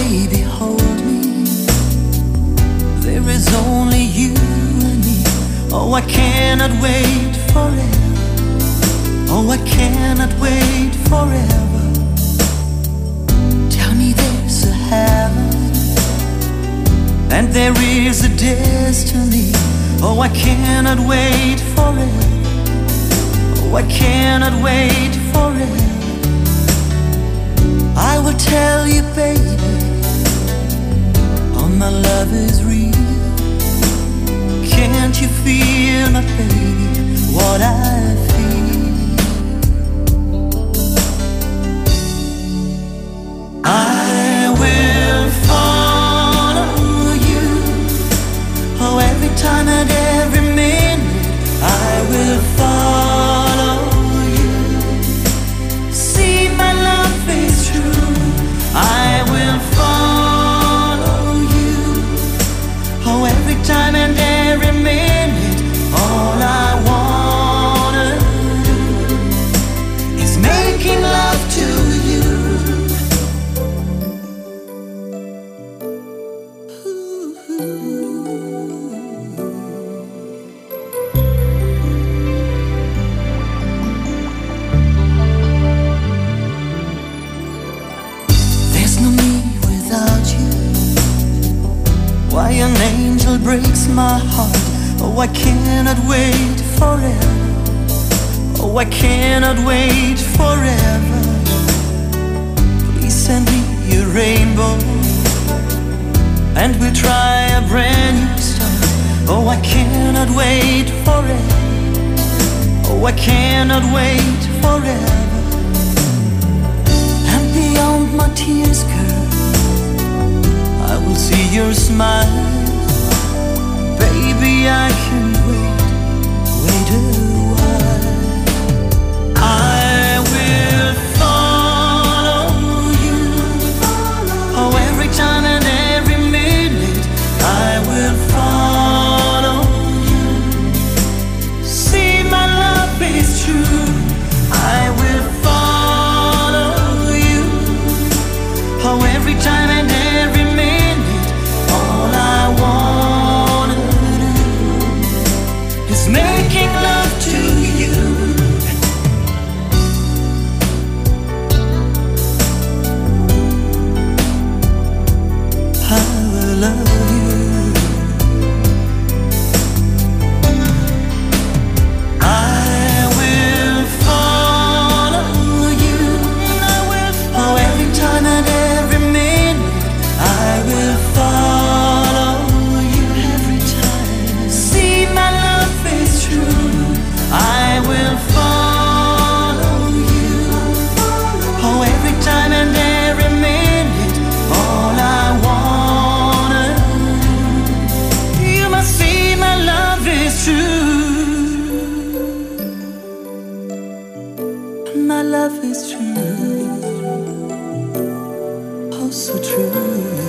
baby, hold me. There is only you and me. Oh, I cannot wait forever. Oh, I cannot wait forever. Tell me there's a heaven and there is a destiny. Oh, I cannot wait forever. Oh, I cannot wait forever. I will tell you, baby, oh, my love is real. Can't you feel, my baby, what I feel? I will follow you. Oh, every time and every minute I will follow you. See, my love is true. I will follow you. Oh, every time and every minute, all I wanna do is making love to you. There's no me without you. Why an angel breaks my heart. Oh, I cannot wait forever. Oh, I cannot wait forever. Please send me a rainbow and we'll try a brand new start. Oh, I cannot wait forever. Oh, I cannot wait forever. And beyond my tears, girl, I will see your smile. Baby, I can wait a while. I will follow you. Oh, every time and every minute I will follow you. See, my love is true. I will follow you. Oh, every time and every minute, all I wanna do is making love to you. I will love you. I will follow you. Oh, every time and every minute I will follow you. Every time. See, my love is true. I will follow you. Oh, every time and every minute, all I wanna do. You must see, my love is true. My love is true. Oh, so true.